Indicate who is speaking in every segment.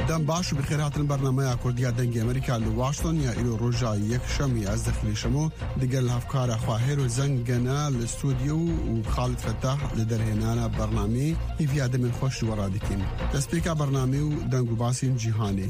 Speaker 1: دم باش بخيرات برنامج كردية دنج أمريكا لواشنطن يا إلو رجع يكشم يزدخل شمو دقل هفكار أخواهر وزنجنا الاستوديو وخالد فتاح لدرهنانا برنامج في عدم الخوش ورادكين تسبيكا برنامج دنج باسين جهاني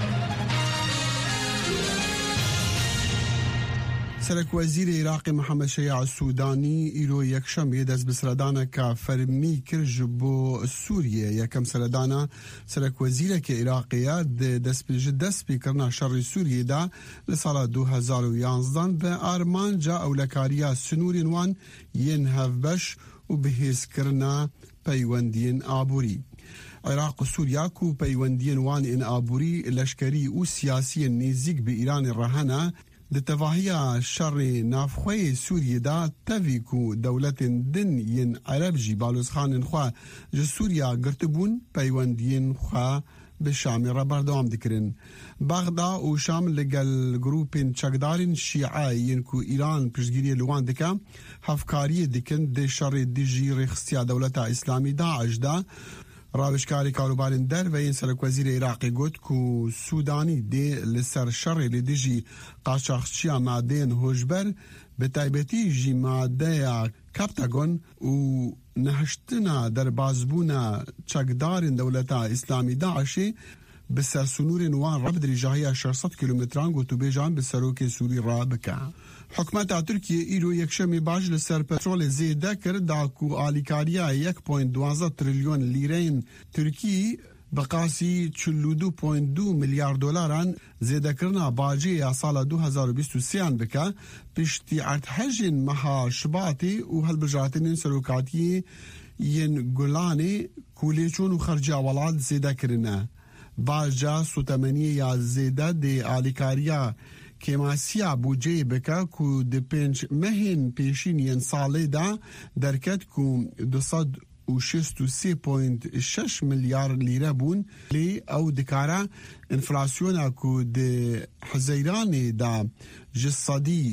Speaker 1: سرك وزير عراق محمد شيع السوداني إلو يكشم يدز بسردانا كفرمي كرج بو سوريا يكم سردانا سرك وزير كعراقية دس بكرنا شر سوريا دا لسالة 2011 بأرمان جا أولكاريا سنورين وان ينهف بش وبهيس كرنا بيوندين آبوري عراق سوريا كو بيوندين وان إن آبوري لشكري وسياسي نيزيك بإيران الرهنة دتفاهية شر نافخوي سوريا دا تفيكو دولة دن ين عرب جي بالوز خان خوا جسوريا قرتبون بيواندين خوا بالشام ربردوام دكرن بغدا وشام لقل جروبين چقدارين شيعي ينكو إيران بشجيري لوان دكا هفكاري دكن دي شر دي جي رخصيا دولة إسلامي داعش دا راوشکاری کاروبارین در و این سرک وزیر عراقی گفت که سودانی دی لسر شر لدیجی قاچاقچی مادین هوجبر به تایبتی جی ماده کپتاگون و نهشتنا در بازبونا چقدارین دولتا اسلامی داعشی بسر سنور نوان رب درجاهی 600 کیلومتران گوتو بیجان بسروک سوری را بکه. حکومت ترکیه ایرو یکشمی باج لسر پترول زیده کرد داکو آلیکاریا 1.12 تریلیون لیرین ترکی بقاسی 42.2 میلیارد دلاران زیده کرنا باجی یا سال 2023 بکه پشتی ارتحجین مها شباتی و هلبجاتین سروکاتی ین گلانی کولیچون و خرجی اولاد زیده کرنه. باجا سوتمنی یا زیده دی آلیکاریا کماسیا بودجه بکا کو دی 5 مهین پیشین ین ساله دا درکت کو 263.6 میلیار لیره بون لی او دکارا انفلاسیونا کو دی حزیران دا جسادی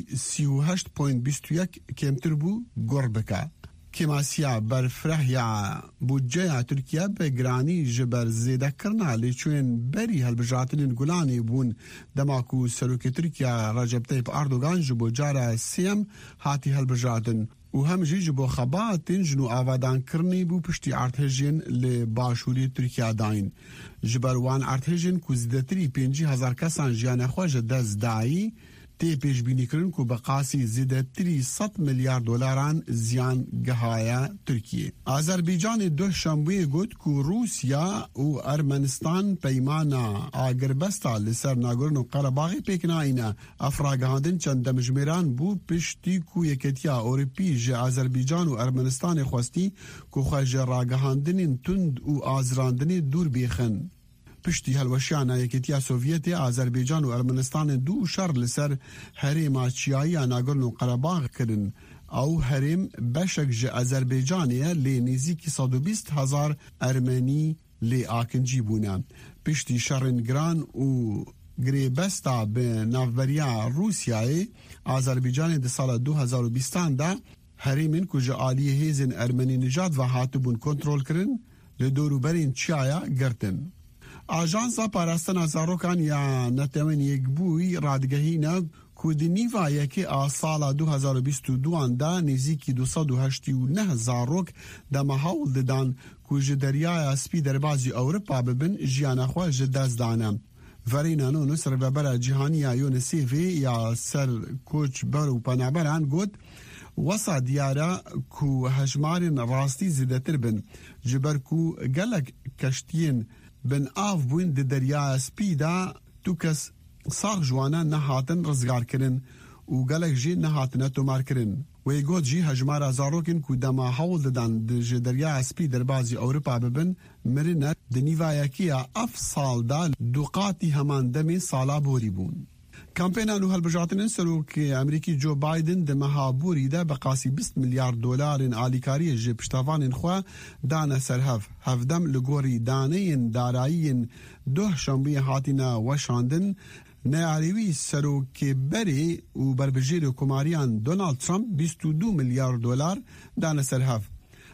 Speaker 1: 38.21 کمتر بو گر بکا. کماسیا برفره یا بودجه ترکیه به گرانی جبر زیده کرنا لیچوین بری هلبجاتین گلانی بون دماکو سروک ترکیه رجب طیب اردوغان جبو جاره سیم هاتی هلبجاتین و هم جبو خباتین جنو آوادان کرنی بو پشتی ارتهجین لباشوری ترکیه داین جبر وان ارتهجین کو زیدتری 50,000 کسان جیان خوش دست دایی تی پیش بینی کرن کو بقاسی زیدتری 100 میلیارد دلاران زیان گهایا ترکیه. آذربایجان دو شنبه گفت کو روسیا و ارمنستان پیمانا آگربستا لسر ناگورنو قرباغ پیکنا اینا افراگاندن چند مجمران بو پشتی کو یکتیا اوروپی ج آذربایجان و ارمنستان خواستی کو خرج راگاندن تند و آزراندن دور بیخن. پشتی هلوشیانا یکیتیا سوویتی آذربایجان و ارمنستان دو شر لسر هریم چیایی ناگورنو قرباغ کرن او هریم بشک ج آذربایجانیه لی نزدیک 120,000 ارمنی لی آکنجی بونه. پشتی شرنگران و گریبستا به نافبریا روسیای آذربایجان ده سال 2020 دا هریمین کجا آلیه هیزن ارمنی نجات و هاتبون کنترول کرن لدورو برین چیایا گرتن. آژانسا پاراستنا زاروکان یا نتوین یک بوی رادگهینا کودنیوا یکی سال 2022 دا نزدیکی 289 زاروک دمهاول ددان کوج دریای اسپی در بازی اروپا ببن جیانا خو جداز دانم ورینانو نصر ببر جهانی یون سیوی یا سر کوچ برو پنابران گود وسا دیارا کو هجمارن راستی زیدتر بن جبر کو گلک کشتین بن آف بوین د دریا سپیدا تو کس ساق جوانا نهاتن رزگار کرن و گلک جی نهاتن تومار کرن وی گود جی هجمار زاروکن کو دما حول ددن د دریا سپی در بازی اروپا ببن مرنه د نیوایکیا اف سال دا دوقاتی همان دمی سالا بوری بون. کمپینا نو هلبجاتن سروک امریکی جو بایدن د مهابوری دا بقاسی 20 میلیارد دلار آلیکاری ج پشتوان خو دانه سرهف هفدم لګوري دانین دارایین دوه شنبه هاتینا وشاندن نهاریوی سروک بری و بربجیر کماریان دونالد ترامپ 22 میلیارد دلار دانه سرهف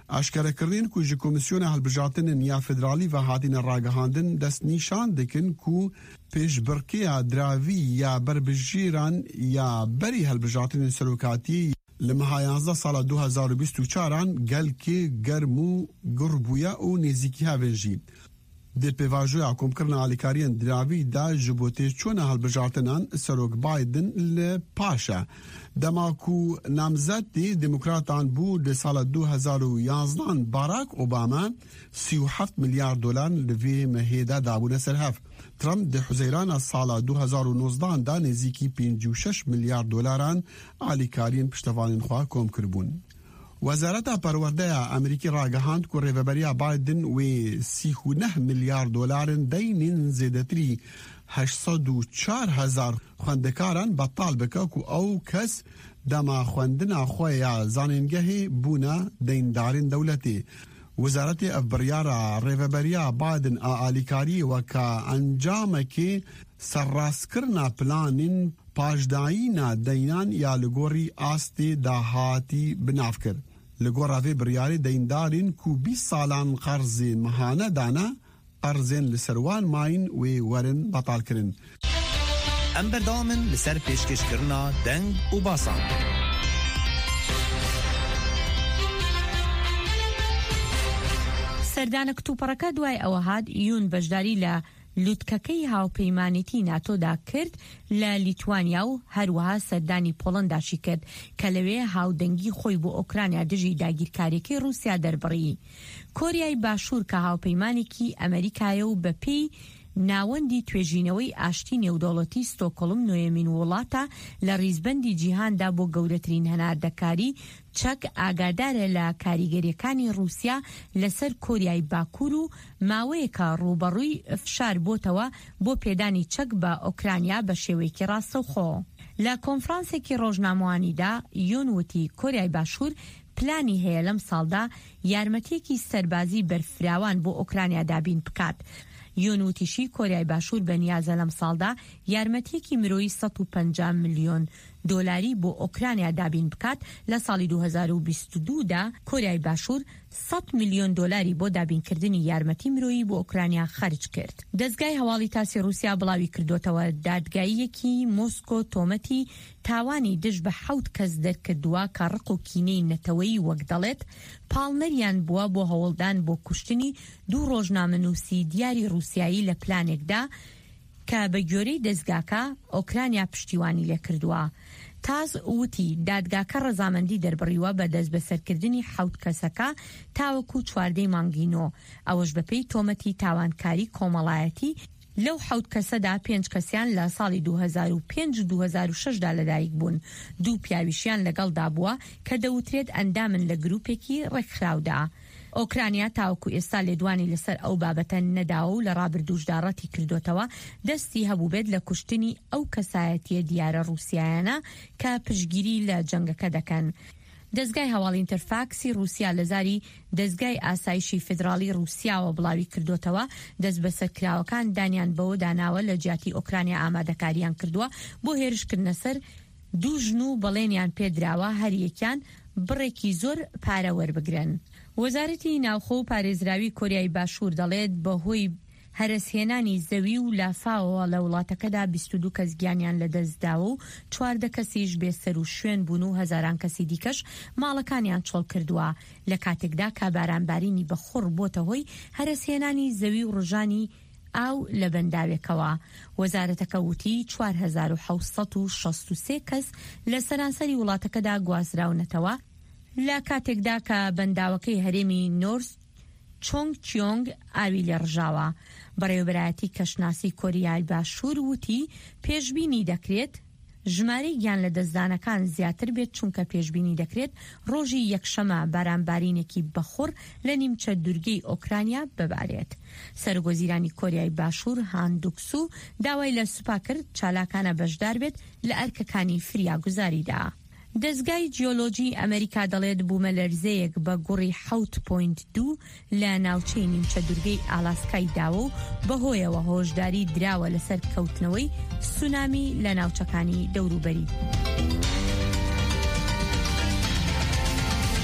Speaker 1: اشکارکردن کو ji Komisyona Hilbijartinên ya Federalî ve hatine ragihandin dest nîşan dikin ku pêşbirkiya diravî ya berbijêran ya berî hilbijartinên serokatî li meha 11 sala 2024 gelkê germ û gur bûye û nêzîkî hevên jî. Di pêvajoya komkirina alîkariyên diravî de ji bo têçûna hilbijartinan Serok Biden li paş e. Dema ku namzetê demokratan bû di sala 2011 Barack Obama 37 milyar dolar li vê mehê de dabûne serhev. Trump di huzeyrana sala 2019 da nêzîkî 56 milyar dolaran alîkariyên piştevanên xwe kom kiribûn. Wezareta Perwerdeya Amerîkî ragihand ku rêveberiya Biden wê 39 milyar dolarên deynên zêdetirî 804,000 xwendekaran betal bike ku ew kes dema xwendina xwe ya zanîngehê bûne deyndarên dewletê. Wezaretê ev biryara rêveberiya Biden a alîkariyê weka encamekê serrastkirina planên pajdayîna deynan ya li gorî astê dahatî binavkir. Li gora vê biryarê deyndarên ku 20 salan qarzê mehane dane qarzên li ser wan mayîn wê werin betalkirin.
Speaker 2: Em berdamin li ser pêşkêşkirina deng û basan.
Speaker 3: سەردانە کتوپەڕەکە دوای ئەوە هات یون بەشداری لە لوتکەکەی هاوپەیمانیتی ناتۆدا کرد لە لیتوانیا و هەروەها سەردانی پۆڵەنداشی کرد کە لەوێ هاودەنگی خۆی بۆ ئۆکرانیا دژی داگیرکاریەکەی رووسیا دەربڕی. کۆریای باشوور کە هاوپەیمانێکی ئەمریکایە و بەپێی ناوەندی توێژینەوەی ئاشتی نێودەوڵەتی ستۆکۆڵم نوێمین وڵاتە لە ڕیزبەندی جیهاندا بۆ گەورەترین هەناردەکاری چەک ئاگادارە لە کاریگەریەکانی رووسیا لەسەر کۆریای باکوور و ماوەیەکە ڕوبەڕووی فشار بۆتەوە بۆ پێدانی چەک بە ئۆکرانیا بە شێوەیەکی ڕاستەوخۆ. لە کۆنفرانسێکی ڕۆژنامەوانیدا یۆن وتی کۆریای باشوور پلانی هەیە لەم ساڵدا یارمەتیەکی سەربازی بەرفراوان بۆ ئۆکرانیا دابین بکات. یۆنوتیشی کۆریای باشوور بەنیازە لەم ساڵدا یارمەتیەکی مرۆیی 150 میلیۆن دۆلاری بۆ ئۆکرانیا دابین بکات. لە ساڵی 2022 دا کۆریای باشوور 100 میلیۆن دۆلاری بۆ دابینکردنی یارمەتی مرۆیی بۆ ئۆکرانیا خەرج کرد. دەستگای هەواڵی تاسی رووسیا بڵاوی کردوتەوە دادگاییەکی مۆسکۆ تۆمەتی تاوانی دژ بە 7 کەس دەرکردووە کە ڕق و کینەی نەتەوەیی وەک دەڵێت پاڵنەریان بووە بۆ هەوڵدان بۆ کوشتنی 2 ڕۆژنامەنووسی دیاری رووسیایی لە پلانێکدا کە بە گوێرەی دەستگاکە ئۆکرانیا پشتیوانی لێ کردووە. تاز وتی دادگاکە ڕەزامەندی دەربڕیوە بە دەست بەسەرکردنی 7 کەسەکە تاوەکو 4 مانگینۆ، ئەوەش بەپێی تۆمەتی تاوانکاری کۆمەڵایەتی. لەو 7 کەسەدا 5 کەسیان لە ساڵی 2005 و 2006دا لەدایک بوون. 2 پیاویشیان لەگەڵدا بووە کە دەوترێت ئەندامن لە گروپێکی ڕێکخراودا. ئۆکرانیا تاوەکو ئێستا لێدوانی لەسەر ئەو بابەتە نەداوە و لە ڕابردووشدا ڕەتی کردوتەوە دەستی هەبوو بێت لە کوشتنی ئەو کەسایەتیە دیارە رووسیایانە کە پشگیری لە جەنگەکە دەکەن. دەستگای هەواڵی ئینتەرفاکسی رووسیا لە زاری دەستگای ئاسایشی فیدراڵی رووسیاوە بڵاوی کردوتەوە دەست بەسەرکراوەکان دانیان بەوە داناوە لە جیاتی ئۆکرانیا ئامادەکاریان کردووە بۆ هێرشکردنە سەر 2 ژن و بەڵێنیان پێدراوە هەریەکیان بڕێکی زۆر پارە وەربگرن. وەزارەتی ناوخۆ و پارێزراوی کۆریای باشوور دەڵێت بەهۆی هەرسهێنانی زەوی و لافاوە لە وڵاتەکەدا 22 کەس گیانیان لەدەستداوە و 14 کەسیش بێسەر و شوێن بوون و هەزاران کەسی دیکەش ماڵەکانیان چۆڵ کردووە لە کاتێکدا کابارانبارینی بەخۆڕ بۆتە هۆی هەرسهێنانی زەوی و ڕژانی ئاو لە بەنداوێکەوە. وەزارەتەکە وتی 4763 کەس لە سەرانسەری وڵاتەکەدا گوازراونەتەوە لە کاتێکدا کە بەنداوەکەی هەرێمی نۆرس چۆنگ چیۆنگ ئاوی لێ ڕژاوە. بەڕێوەبەرایەتی کەشناسی کۆریای باشوور وتی پێشبینی دەکرێت ژمارەی گیان لە دەستدانەکان زیاتر بێت چونکە پێشبینی دەکرێت ڕۆژی یەکشەمە بارانبارینێکی بەخۆڕ لە نیمچە دوورگەی ئۆکرانیا ببارێت. سەرۆکوەزیرانی کۆریای باشوور هاندوکسو داوای لە سوپا کرد چالاکانە بەشدار بێت لە ئەرکەکانی فریاگوزاریدا. دەستگای جیۆلۆجی ئەمریکا دەڵێت بوومەلەرزەیەک بە گوڕی 7.2 لە ناوچەی نیمچە دوورگەی ئالاسکای داوە و بەهۆیەوە هۆشداری دراوە لەسەر کەوتنەوەی سونامی لە ناوچەکانی دەوروبەری.